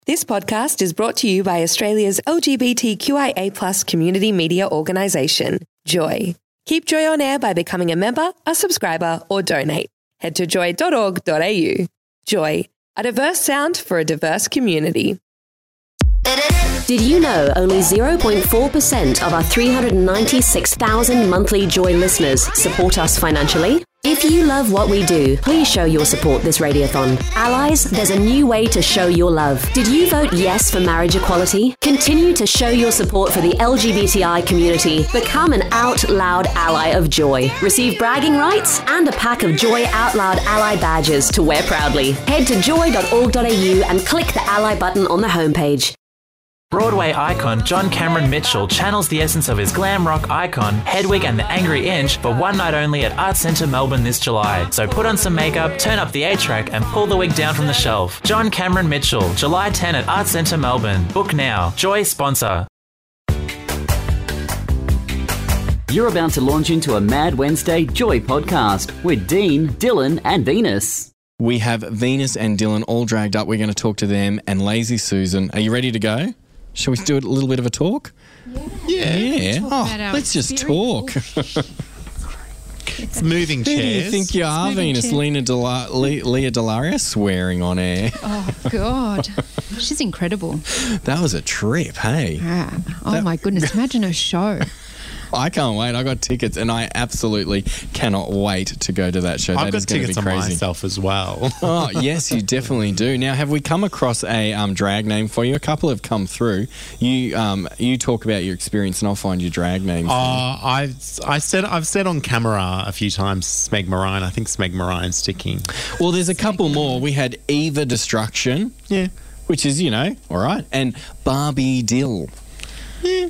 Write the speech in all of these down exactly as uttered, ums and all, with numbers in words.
This podcast is brought to you by Australia's L G B T Q I A plus community media organisation, Joy. Keep Joy on air by becoming a member, a subscriber, or donate. Head to joy dot org dot a u. Joy, a diverse sound for a diverse community. Did you know only zero point four percent of our three hundred ninety-six thousand monthly Joy listeners support us financially? If you love what we do, please show your support this radiothon. Allies, there's a new way to show your love. Did you vote yes for marriage equality? Continue to show your support for the L G B T I community. Become an Out Loud ally of Joy. Receive bragging rights and a pack of Joy Out Loud ally badges to wear proudly. Head to joy dot org dot a u and click the ally button on the homepage. Broadway icon John Cameron Mitchell channels the essence of his glam rock icon, Hedwig and the Angry Inch, for one night only at Arts Centre Melbourne this July. So put on some makeup, turn up the A-track and pull the wig down from the shelf. John Cameron Mitchell, July tenth at Arts Centre Melbourne. Book now. Joy sponsor. You're about to launch into a Mad Wednesday Joy podcast with Dean, Dylan and Venus. We have Venus and Dylan all dragged up. We're going to talk to them and Lazy Susan. Are you ready to go? Shall we do a little bit of a talk? Yeah. Yeah. Talk Oh, about our let's just talk. It's moving Who chairs. do you think you are, Venus? chairs. Lena Dela- Le- Leah Delaria swearing on air. Oh, God. She's incredible. That was a trip, hey? Ah, oh, That- my goodness. Imagine her show. I can't wait. I got tickets and I absolutely cannot wait to go to that show. I've That got is going to be tickets on crazy. myself as well. Oh, yes, you definitely do. Now, have we come across a um, drag name for you? A couple have come through. You um, you talk about your experience and I'll find your drag name. for you. Uh, I've I said I've said on camera a few times Smeg Marine. I think Smeg Marine's sticking. Well, there's a couple more. We had Eva Destruction, Yeah. which is, you know, all right, and Barbie Dill. Yeah.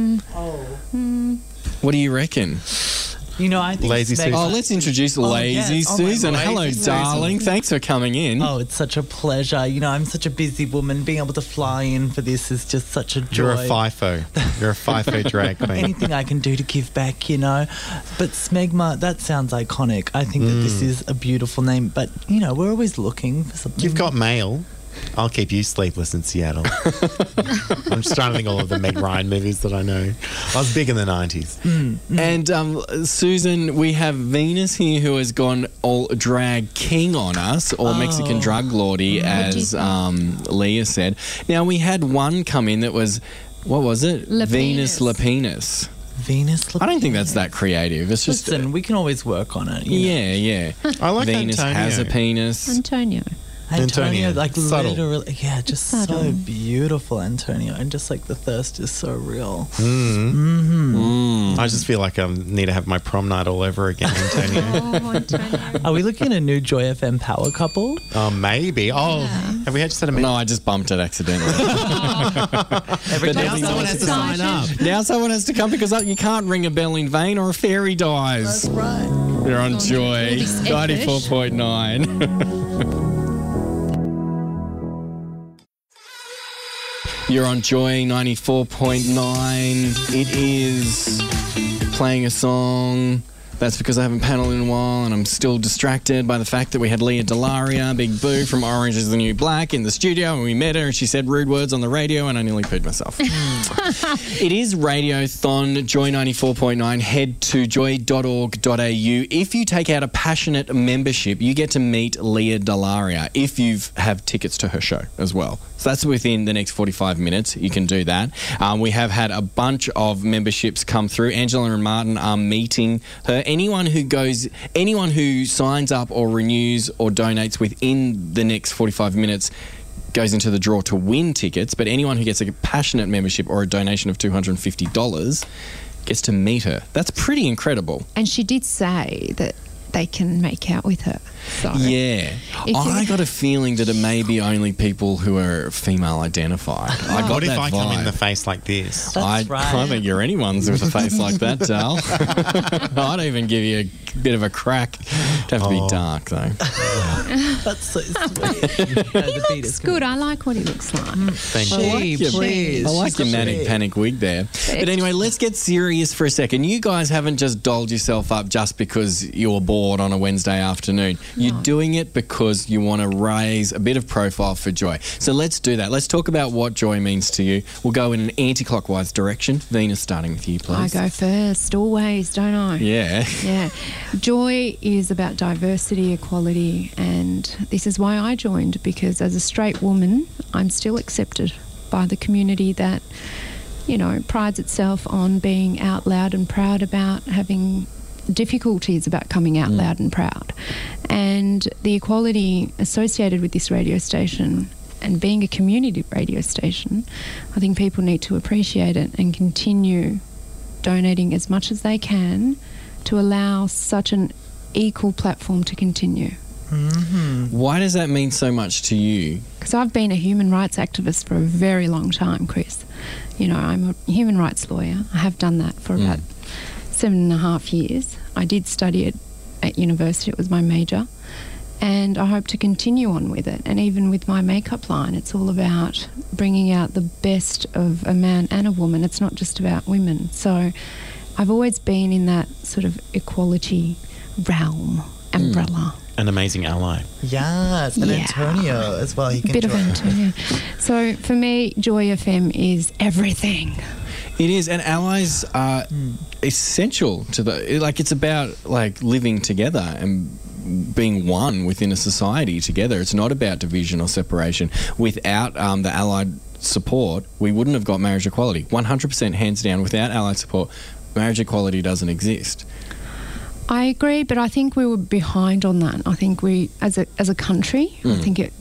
What do you reckon? You know, I think Lazy Smeg- Susan. Oh, let's introduce Oh, Lazy yes. Oh, my Susan. Lazy Hello, Susan. darling. Thanks for coming in. Oh, it's such a pleasure. You know, I'm such a busy woman. Being able to fly in for this is just such a joy. You're a FIFO. You're a FIFO drag queen. Anything I can do to give back, you know. But Smegma, that sounds iconic. I think that this is a beautiful name. But, you know, we're always looking for something. You've got mail. I'll keep you sleepless in Seattle. I'm just trying to think of all of the Meg Ryan movies that I know. I was big in the nineties. And um, Susan, we have Venus here who has gone all drag king on us, or Mexican drug lordy, as um, Leah said. Now, we had one come in that was, what was it? Lapenis. Venus Lapenis. Venus. I don't think that's that creative. It's just, Listen, we can always work on it. You know. yeah, yeah. I like Venus Antonio. has a penis. Antonio. Antonio, Antonio. like Subtle. literally, yeah, just so Subtle. beautiful, Antonio, and just like the thirst is so real. Mm. I just feel like I need to have my prom night all over again, Antonio. Oh, Antonio. Are we looking at a new Joy F M power couple? Oh, maybe. Oh, have we had just had a No, I just bumped it accidentally. Every But time now someone has to sign up. Now someone has to come because uh, you can't ring a bell in vain or a fairy dies. That's right. You're on Oh, Joy all this ninety-four point nine. You're on Joy ninety-four point nine. It is playing a song. That's because I haven't panelled in a while and I'm still distracted by the fact that we had Leah Delaria, Big Boo from Orange is the New Black in the studio, and we met her and she said rude words on the radio and I nearly pooed myself. It is Radiothon, Joy ninety-four point nine. Head to joy dot org dot a u. If you take out a passionate membership, you get to meet Leah Delaria if you have tickets to her show as well. So that's within the next forty-five minutes. You can do that. Um, we have had a bunch of memberships come through. Angela and Martin are meeting her. Anyone who goes, anyone who signs up or renews or donates within the next forty-five minutes goes into the draw to win tickets. But anyone who gets a passionate membership or a donation of two hundred fifty dollars gets to meet her. That's pretty incredible. And she did say that they can make out with her. So Yeah. If I you- got a feeling that it may be only people who are female identified. I got What if that I vibe. come in the face like this? That's I right. can't think you're anyone's with a face like that, Dal. I'd even give you a bit of a crack. It'd have to be Oh. dark, though. That's so sweet. You know, the beat It's is good. I like what he looks like. Thank I you. like Gee, your, please. I like She's your such a manic big- panic wig there. But anyway, let's get serious for a second. You guys haven't just dolled yourself up just because you're bored bored on a Wednesday afternoon. You're No. doing it because you want to raise a bit of profile for Joy. So let's do that. Let's talk about what Joy means to you. We'll go in an anti-clockwise direction. Venus, starting with you, I please. go first, always, don't I? Yeah. Yeah. Joy is about diversity, equality, and this is why I joined, because as a straight woman, I'm still accepted by the community that, you know, prides itself on being out loud and proud about having difficulties about coming out loud and proud. And the equality associated with this radio station and being a community radio station, I think people need to appreciate it and continue donating as much as they can to allow such an equal platform to continue. Why does that mean so much to you? Because I've been a human rights activist for a very long time, Chris. You know, I'm a human rights lawyer. I have done that for about seven and a half years. I did study it at university. It was my major. And I hope to continue on with it. And even with my makeup line, it's all about bringing out the best of a man and a woman. It's not just about women. So I've always been in that sort of equality realm, umbrella. An amazing ally. Yes, and Yeah. Antonio as well. He A can bit of join. Antonio. So for me, Joy F M is everything. It is, and allies are essential to the. Like, it's about like living together and being one within a society together. It's not about division or separation. Without um, the allied support, we wouldn't have got marriage equality. one hundred percent hands down. Without allied support, marriage equality doesn't exist. I agree, but I think we were behind on that. I think we, as a as a country, I think it,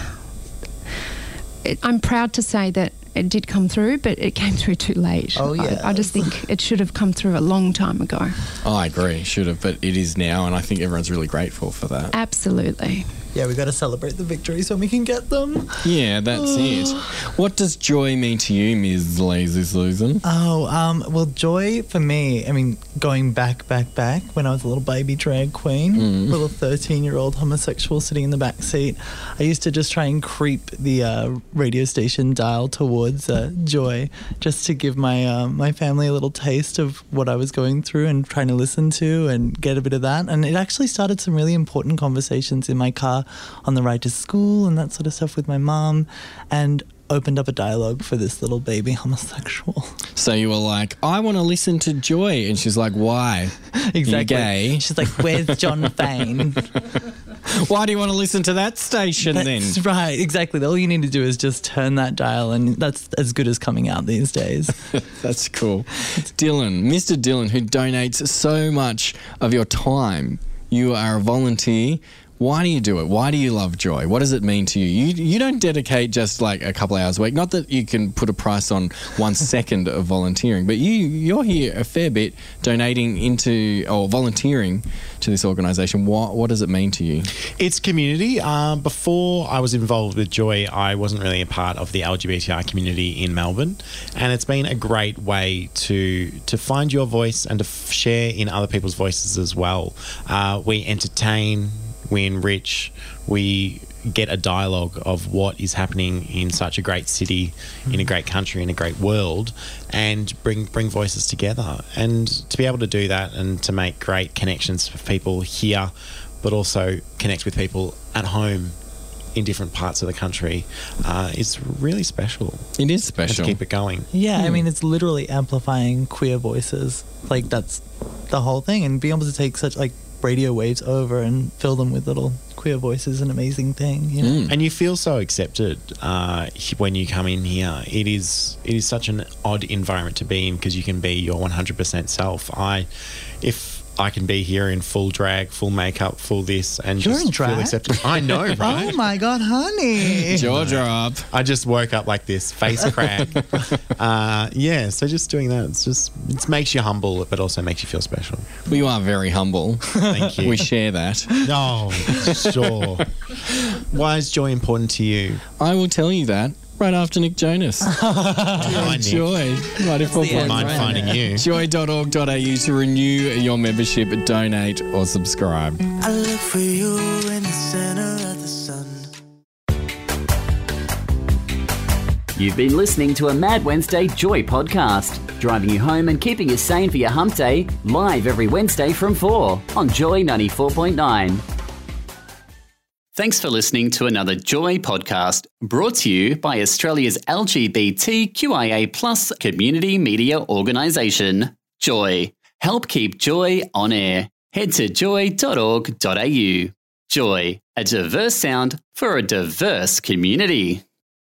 it. I'm proud to say that it did come through, but it came through too late. Oh, I, I just think it should have come through a long time ago. I agree, should have, but it is now, and I think everyone's really grateful for that. Absolutely. Yeah, we got to celebrate the victories when we can get them. Yeah, that's it. What does joy mean to you, Miz Lazy Susan? Oh, um, well, joy for me, I mean, going back, back, back, when I was a little baby drag queen, little thirteen-year-old homosexual sitting in the back seat, I used to just try and creep the uh, radio station dial towards uh, joy, just to give my uh, my family a little taste of what I was going through and trying to listen to and get a bit of that. And it actually started some really important conversations in my car on the ride to school and that sort of stuff with my mum, and opened up a dialogue for this little baby homosexual. So you were like, I want to listen to Joy. And she's like, why? Exactly. You're gay. She's like, where's John Fane? Why do you want to listen to that station then? That's right, exactly. All you need to do is just turn that dial, and that's as good as coming out these days. That's cool. Dylan, Mister Dylan, who donates so much of your time. You are a volunteer. Why do you do it? Why do you love Joy? What does it mean to you? You you don't dedicate just like a couple of hours a week. Not that you can put a price on one second of volunteering, but you, you're here a fair bit donating into or volunteering to this organisation. What, what does it mean to you? It's community. Uh, before I was involved with Joy, I wasn't really a part of the L G B T I community in Melbourne, and it's been a great way to to find your voice and to f- share in other people's voices as well. Uh, we entertain, we enrich, we get a dialogue of what is happening in such a great city, in a great country, in a great world, and bring bring voices together. And to be able to do that and to make great connections for people here, but also connect with people at home in different parts of the country, uh, is really special. It is And special. to keep it going. Yeah, I mean, it's literally amplifying queer voices. Like, that's the whole thing. And being able to take such, like, radio waves over and fill them with little queer voices is an amazing thing, you know? And you feel so accepted uh, when you come in here. It is it is such an odd environment to be in because you can be your one hundred percent self. I, if I can be here in full drag, full makeup, full this, and You're just in drag? feel accepted. I know, right? Oh my God, honey. Jaw drop. I just woke up like this, face crack. uh, yeah, so just doing that, it's just it makes you humble, but also makes you feel special. Well, you are very humble. Thank you. We share that. No, sure. Why is joy important to you? I will tell you that right after Nick Jonas. Hi, Nick. Joy. ninety-four point nine. Mind finding you. joy dot org dot a u to renew your membership, donate or subscribe. I look for you in the center of the sun. You've been listening to a Mad Wednesday Joy podcast, driving you home and keeping you sane for your hump day, live every Wednesday from four on Joy ninety-four point nine. Thanks for listening to another Joy podcast, brought to you by Australia's L G B T Q I A plus community media organisation, Joy. Help keep Joy on air. Head to joy dot org dot a u. Joy, a diverse sound for a diverse community.